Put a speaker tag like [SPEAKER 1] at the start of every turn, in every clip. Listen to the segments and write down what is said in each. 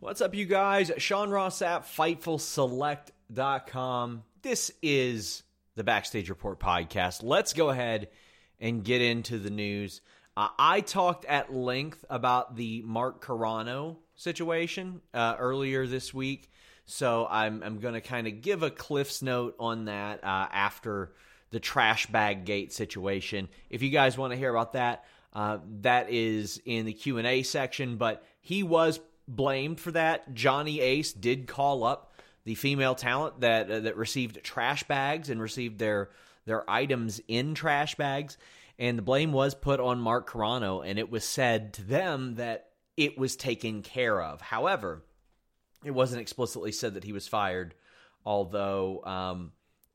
[SPEAKER 1] What's up, you guys? Sean Ross Sapp, FightfulSelect.com. This is the Backstage Report podcast. Let's go ahead and get into the news. I talked at length about the Mark Carrano situation earlier this week, so I'm going to kind of give a Cliff's note on that after the trash bag gate situation. If you guys want to hear about that, that is in the Q&A section, but he was blamed for that. Johnny Ace did call up the female talent that received trash bags and received their items in trash bags, and the blame was put on Mark Carrano, and it was said to them that it was taken care of. However, it wasn't explicitly said that he was fired, although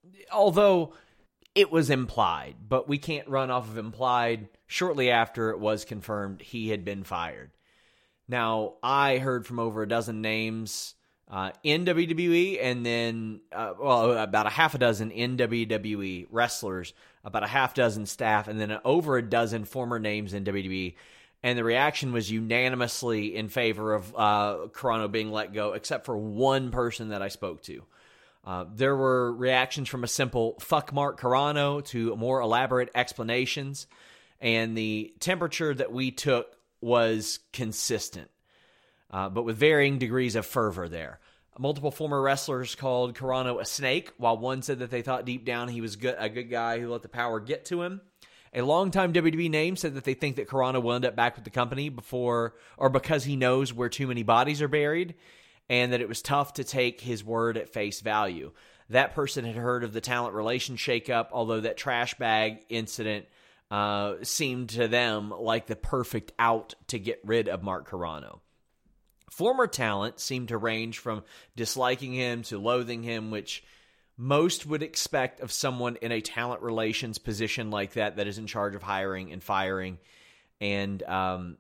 [SPEAKER 1] it was implied, but we can't run off of implied. Shortly after it was confirmed, he had been fired. Now, I heard from over a dozen names in WWE, and then, about a half a dozen in WWE wrestlers, about a half dozen staff, and then over a dozen former names in WWE. And the reaction was unanimously in favor of Carrano being let go, except for one person that I spoke to. There were reactions from a simple "fuck Mark Carrano" to more elaborate explanations, and the temperature that we took was consistent, but with varying degrees of fervor there. Multiple former wrestlers called Carrano a snake, while one said that they thought deep down he was a good guy who let the power get to him. A longtime WWE name said that they think that Carrano will end up back with the company because he knows where too many bodies are buried, and that it was tough to take his word at face value. That person had heard of the talent relation shakeup, although that trash bag incident seemed to them like the perfect out to get rid of Mark Carrano. Former talent seemed to range from disliking him to loathing him, which most would expect of someone in a talent relations position like that is in charge of hiring and firing. And and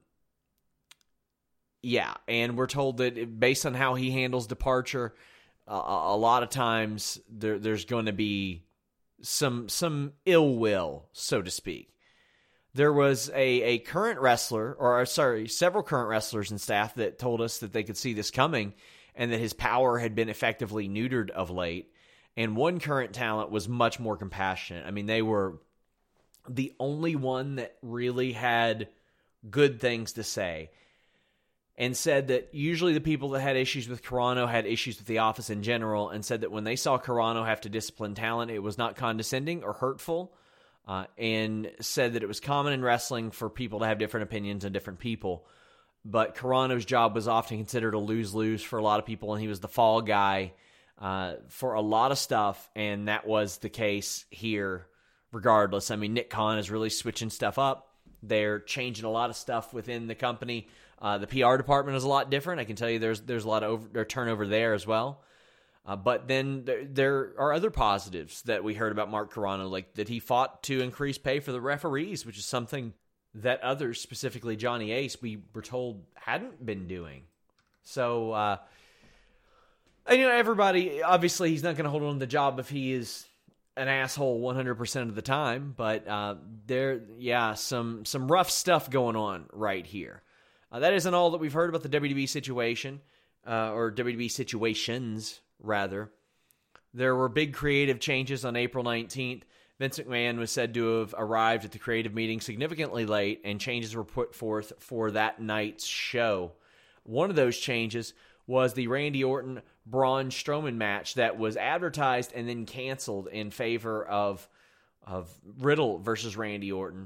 [SPEAKER 1] we're told that based on how he handles departure, a lot of times there's going to be some ill will, so to speak. There was a current wrestler, several current wrestlers and staff that told us that they could see this coming and that his power had been effectively neutered of late. And one current talent was much more compassionate. I mean, they were the only one that really had good things to say, and said that usually the people that had issues with Carrano had issues with the office in general, and said that when they saw Carrano have to discipline talent, it was not condescending or hurtful. And said that it was common in wrestling for people to have different opinions and different people. But Carrano's job was often considered a lose-lose for a lot of people, and he was the fall guy for a lot of stuff, and that was the case here regardless. I mean, Nick Khan is really switching stuff up. They're changing a lot of stuff within the company. The PR department is a lot different. I can tell you there's a lot of turnover there as well. But then there are other positives that we heard about Mark Carrano, like that he fought to increase pay for the referees, which is something that others, specifically Johnny Ace, we were told hadn't been doing. So, everybody, obviously he's not going to hold on to the job if he is an asshole 100% of the time, but some rough stuff going on right here. That isn't all that we've heard about the WWE situation, or WWE situations, rather. There were big creative changes on April 19th. Vince McMahon was said to have arrived at the creative meeting significantly late, and changes were put forth for that night's show. One of those changes was the Randy Orton-Braun Strowman match that was advertised and then canceled in favor of Riddle versus Randy Orton.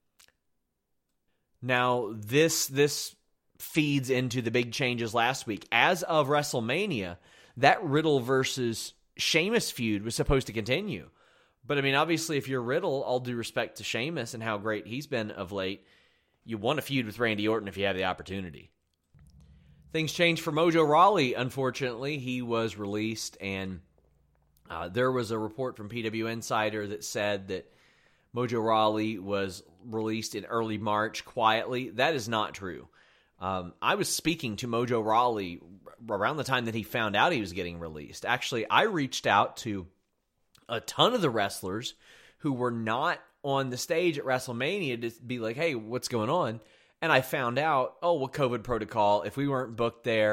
[SPEAKER 1] Now, this feeds into the big changes last week. As of WrestleMania, that Riddle versus Sheamus feud was supposed to continue. But, I mean, obviously, if you're Riddle, all due respect to Sheamus and how great he's been of late, you want to feud with Randy Orton if you have the opportunity. Things changed for Mojo Rawley, unfortunately. He was released, and there was a report from PW Insider that said that Mojo Rawley was released in early March quietly. That is not true. I was speaking to Mojo Rawley around the time that he found out he was getting released. Actually, I reached out to a ton of the wrestlers who were not on the stage at WrestleMania to be like, hey, what's going on? And I found out, what COVID protocol, if we weren't booked there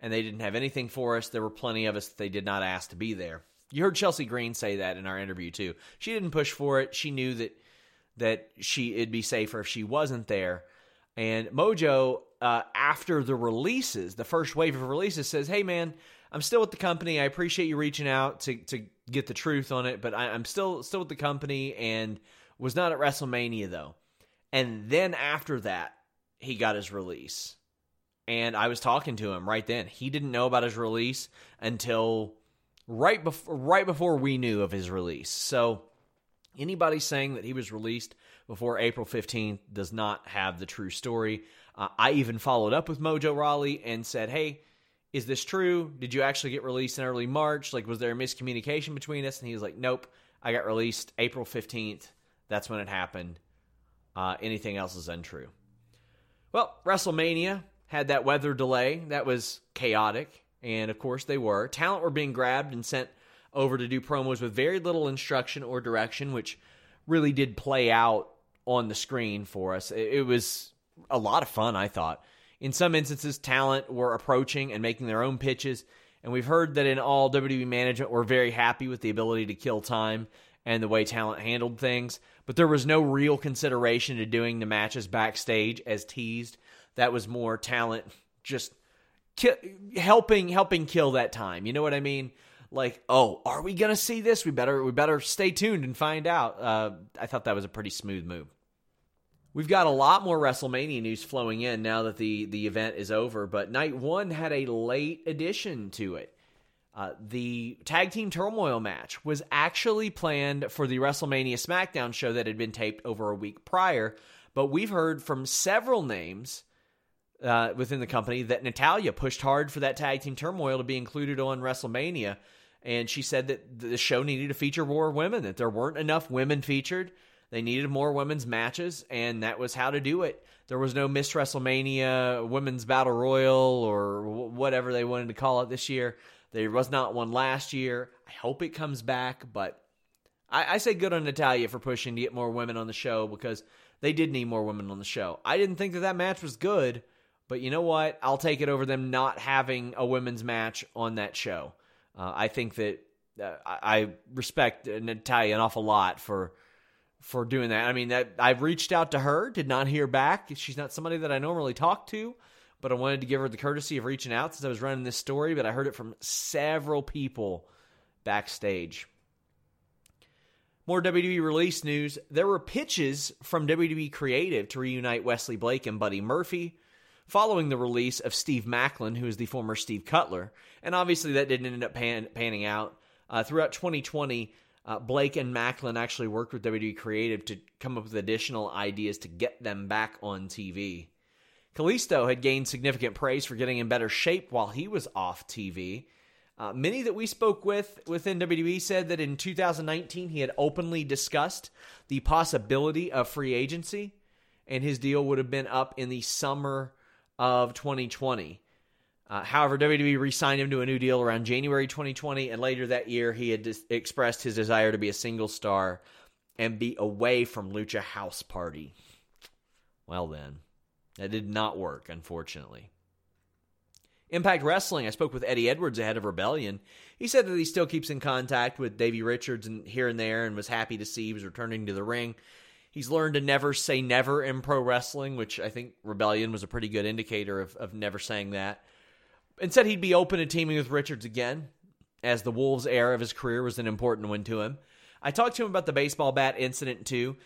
[SPEAKER 1] and they didn't have anything for us. There were plenty of us that they did not ask to be there. You heard Chelsea Green say that in our interview too. She didn't push for it. She knew that it'd be safer if she wasn't there. And Mojo, after the releases, the first wave of releases, says, "Hey man, I'm still with the company. I appreciate you reaching out to get the truth on it, but I'm still with the company and was not at WrestleMania though." And then after that, he got his release. And I was talking to him right then. He didn't know about his release until right before we knew of his release. So anybody saying that he was released before April 15th does not have the true story. I even followed up with Mojo Rawley and said, "Hey, is this true? Did you actually get released in early March? Like, was there a miscommunication between us?" And he was like, "Nope, I got released April 15th. That's when it happened. Anything else is untrue." Well, WrestleMania had that weather delay. That was chaotic. And of course they were. Talent were being grabbed and sent over to do promos with very little instruction or direction, which really did play out on the screen for us. It was a lot of fun, I thought. In some instances, talent were approaching and making their own pitches. And we've heard that in all, WWE management were very happy with the ability to kill time and the way talent handled things. But there was no real consideration to doing the matches backstage as teased. That was more talent just helping kill that time. You know what I mean? Like, oh, are we going to see this? We better stay tuned and find out. I thought that was a pretty smooth move. We've got a lot more WrestleMania news flowing in now that the event is over, but Night 1 had a late addition to it. The Tag Team Turmoil match was actually planned for the WrestleMania SmackDown show that had been taped over a week prior, but we've heard from several names within the company that Natalya pushed hard for that Tag Team Turmoil to be included on WrestleMania, and she said that the show needed to feature more women, that there weren't enough women featured. They needed more women's matches, and that was how to do it. There was no Miss WrestleMania Women's Battle Royal or whatever they wanted to call it this year. There was not one last year. I hope it comes back, but I say good on Natalya for pushing to get more women on the show because they did need more women on the show. I didn't think that match was good, but you know what? I'll take it over them not having a women's match on that show. I think that I respect Natalya an awful lot for doing that. I mean, I've reached out to her, did not hear back. She's not somebody that I normally talk to, but I wanted to give her the courtesy of reaching out since I was running this story, but I heard it from several people backstage. More WWE release news. There were pitches from WWE Creative to reunite Wesley Blake and Buddy Murphy following the release of Steve Maclin, who is the former Steve Cutler. And obviously that didn't end up panning out. Throughout 2020, Blake and Maclin actually worked with WWE Creative to come up with additional ideas to get them back on TV. Kalisto had gained significant praise for getting in better shape while he was off TV. Many that we spoke with within WWE said that in 2019 he had openly discussed the possibility of free agency, and his deal would have been up in the summer of 2020. However, WWE re-signed him to a new deal around January 2020, and later that year he had expressed his desire to be a single star and be away from Lucha House Party. Well then, that did not work, unfortunately. Impact Wrestling, I spoke with Eddie Edwards ahead of Rebellion. He said that he still keeps in contact with Davey Richards and here and there and was happy to see he was returning to the ring. He's learned to never say never in pro wrestling, which I think Rebellion was a pretty good indicator of never saying that. And said he'd be open to teaming with Richards again, as the Wolves era of his career was an important one to him. I talked to him about the baseball bat incident too,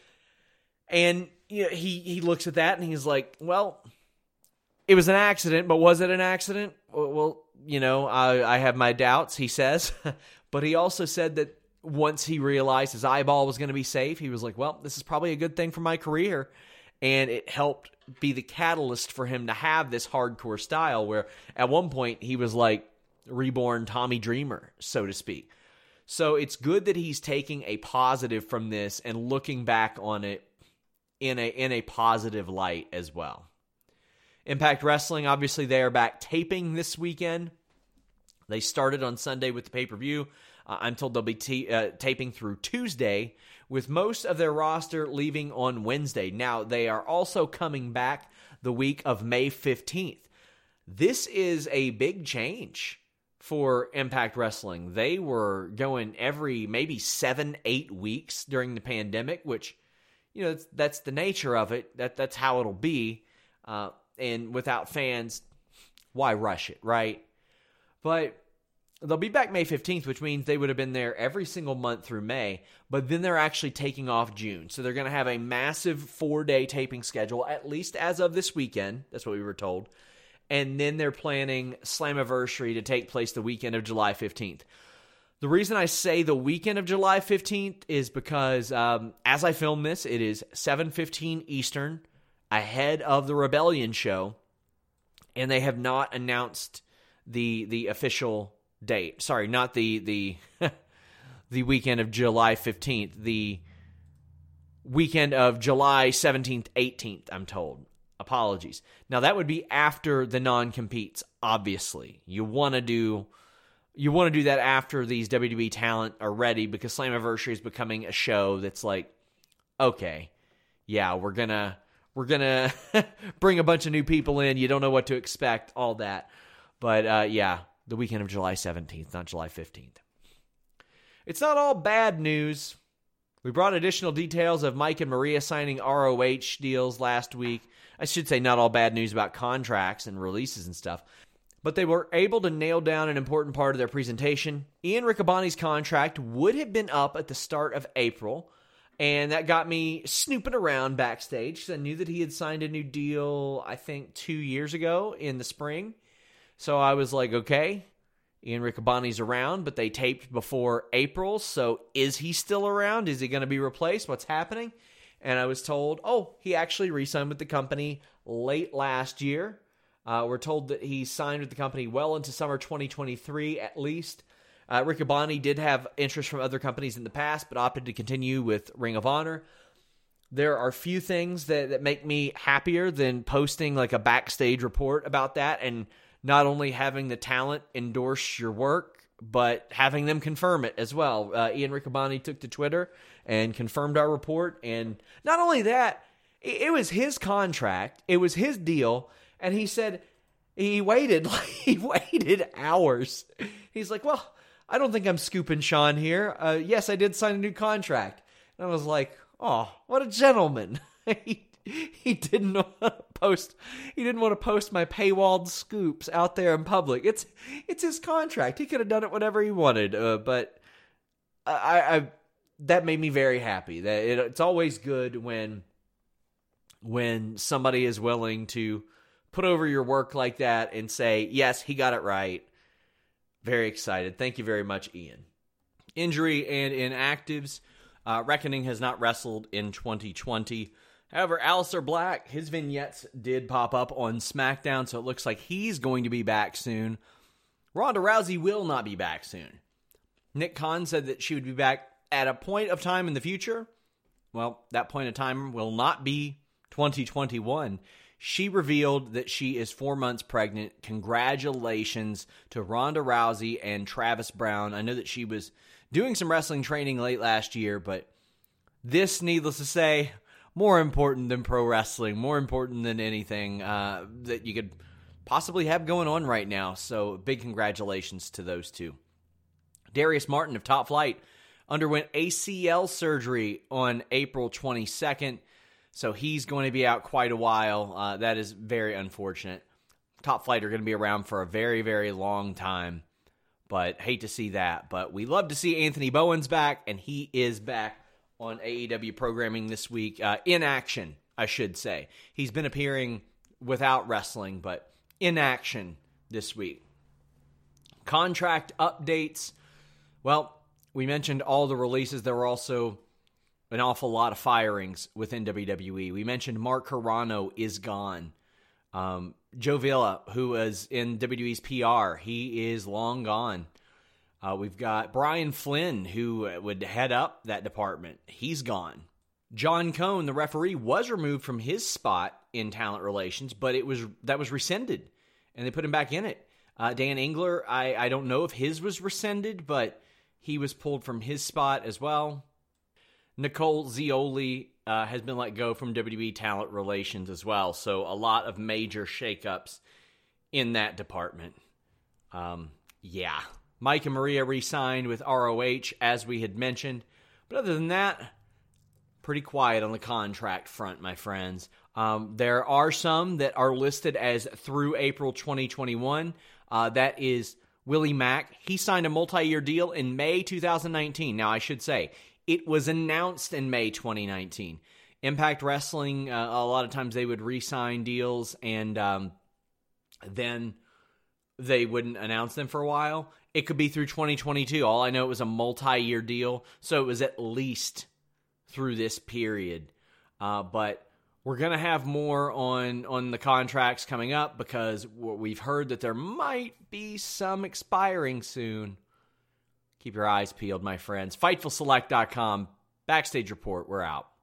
[SPEAKER 1] and you know, he looks at that and he's like, well, it was an accident, but was it an accident? Well, you know, I have my doubts, he says. But he also said that once he realized his eyeball was going to be safe, he was like, well, this is probably a good thing for my career. And it helped be the catalyst for him to have this hardcore style where at one point he was like reborn Tommy Dreamer, so to speak. So it's good that he's taking a positive from this and looking back on it in a positive light as well. Impact Wrestling, obviously they are back taping this weekend. They started on Sunday with the pay-per-view. I'm told they'll be taping through Tuesday, with most of their roster leaving on Wednesday. Now, they are also coming back the week of May 15th. this is a big change for Impact Wrestling. They were going every maybe 7-8 weeks during the pandemic, which, that's the nature of it. That's how it'll be. And without fans, why rush it, right? But they'll be back May 15th, which means they would have been there every single month through May, but then they're actually taking off June. So they're going to have a massive 4-day taping schedule, at least as of this weekend. That's what we were told. And then they're planning Slammiversary to take place the weekend of July 15th. The reason I say the weekend of July 15th is because as I film this, it is 7:15 Eastern, ahead of the Rebellion show, and they have not announced the official date. Sorry, not the the weekend of July 15th, the weekend of July 17th, 18th, I'm told. Apologies. Now, that would be after the non-competes, obviously. You want to do that after these WWE talent are ready, because Slammiversary is becoming a show that's like, okay, yeah, we're gonna bring a bunch of new people in. You don't know what to expect, all that. But yeah, the weekend of July 17th, not July 15th. It's not all bad news. We brought additional details of Mike and Maria signing ROH deals last week. I should say not all bad news about contracts and releases and stuff. But they were able to nail down an important part of their presentation. Ian Riccaboni's contract would have been up at the start of April, and that got me snooping around backstage because I knew that he had signed a new deal, I think, 2 years ago in the spring. So I was like, okay, Ian Riccaboni's around, but they taped before April, so is he still around? Is he going to be replaced? What's happening? And I was told, he actually re-signed with the company late last year. We're told that he signed with the company well into summer 2023 at least. Riccaboni did have interest from other companies in the past, but opted to continue with Ring of Honor. There are few things that make me happier than posting like a backstage report about that, and not only having the talent endorse your work, but having them confirm it as well. Ian Riccaboni took to Twitter and confirmed our report. And not only that, it was his contract. It was his deal. And he said he waited hours. He's like, well, I don't think I'm scooping Sean here. Yes, I did sign a new contract. And I was like, oh, what a gentleman. He didn't want to post. He didn't want to post my paywalled scoops out there in public. It's his contract. He could have done it whenever he wanted. But I that made me very happy. That it's always good when somebody is willing to put over your work like that and say, yes, he got it right. Very excited. Thank you very much, Ian. Injury and inactives. Reckoning has not wrestled in 2020. However, Aleister Black, his vignettes did pop up on SmackDown, so it looks like he's going to be back soon. Ronda Rousey will not be back soon. Nick Khan said that she would be back at a point of time in the future. Well, that point of time will not be 2021. She revealed that she is 4 months pregnant. Congratulations to Ronda Rousey and Travis Browne. I know that she was doing some wrestling training late last year, but this, needless to say, more important than pro wrestling, more important than anything that you could possibly have going on right now. So big congratulations to those two. Darius Martin of Top Flight underwent ACL surgery on April 22nd. So he's going to be out quite a while. That is very unfortunate. Top Flight are going to be around for a very, very long time. But hate to see that. But we love to see Anthony Bowens back, and he is back on AEW programming this week. In action, I should say. He's been appearing without wrestling, but in action this week. Contract updates. Well, we mentioned all the releases. There were also an awful lot of firings within WWE. We mentioned Mark Carrano is gone. Joe Villa, who was in WWE's PR, he is long gone. We've got Brian Flynn, who would head up that department. He's gone. John Cone, the referee, was removed from his spot in talent relations, but that was rescinded, and they put him back in it. Dan Engler, I don't know if his was rescinded, but he was pulled from his spot as well. Nicole Zioli has been let go from WWE talent relations as well, so a lot of major shakeups in that department. Yeah. Mike and Maria re-signed with ROH, as we had mentioned. But other than that, pretty quiet on the contract front, my friends. There are some that are listed as through April 2021. That is Willie Mack. He signed a multi-year deal in May 2019. Now, I should say, it was announced in May 2019. Impact Wrestling, a lot of times they would re-sign deals and then they wouldn't announce them for a while. It could be through 2022. All I know, it was a multi-year deal, so it was at least through this period. But we're going to have more on the contracts coming up because we've heard that there might be some expiring soon. Keep your eyes peeled, my friends. FightfulSelect.com. Backstage Report. We're out.